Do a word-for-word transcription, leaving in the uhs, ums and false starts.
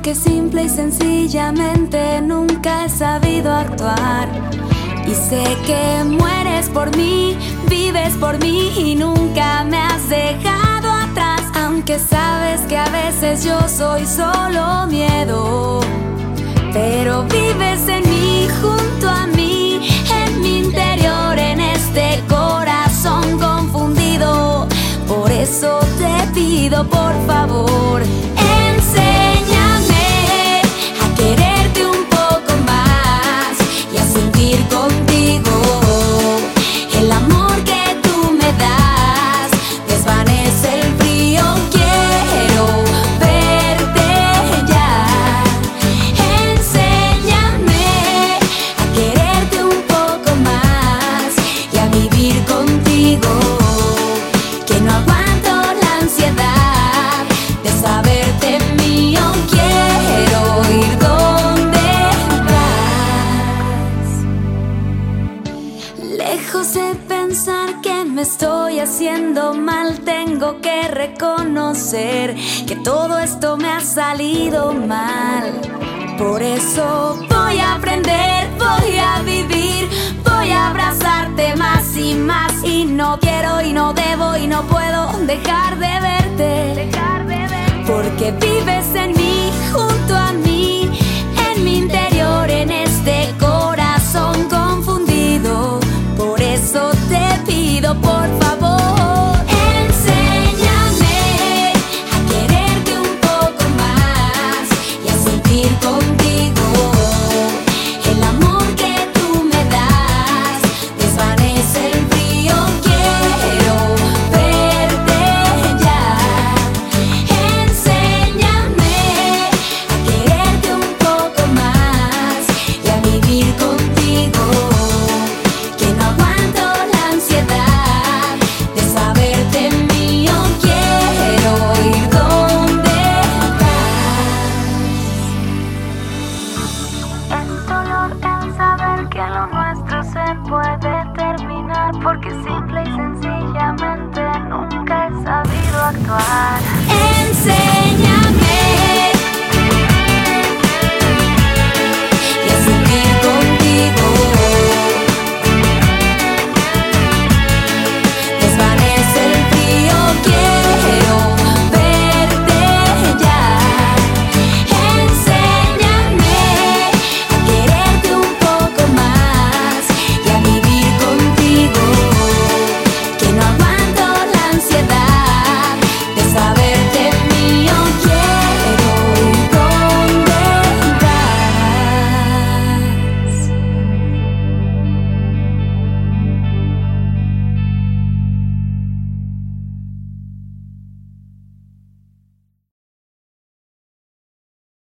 porque simple y sencillamente nunca he sabido actuar. Y sé que mueres por mí, vives por mí y nunca me has dejado atrás. Aunque sabes que a veces yo soy solo miedo, pero vives en mí, junto a mí, en mi interior, en este corazón confundido. Por eso te pido, por favor, enséñame a quererte un poco más y a sentir contigo el amor que tú me das. Desvanece el frío, quiero verte ya. Enséñame a quererte un poco más y a vivir contigo, que no aguanto la ansiedad de saberte mío. Quiero ir donde vas. Lejos de pensar que me estoy haciendo mal, tengo que reconocer que todo esto me ha salido mal. Por eso voy a aprender, voy a vivir, voy a abrazarte más y más. Y no quiero y no debo y no puedo dejar de verte, porque vives en mí, junto a mí, en mi interior, en este corazón confundido. Por eso te pido, por favor, enséñame a quererte un poco más y a sentir contigo el amor que tú me das. Desvanece el frío, quiero verte ya. Enséñame a quererte un poco más y a vivir contigo, que no aguanto la ansiedad de saberte mío. Quiero ir donde vas. Es dolor el saber que lo nuestro se puede terminar, porque simple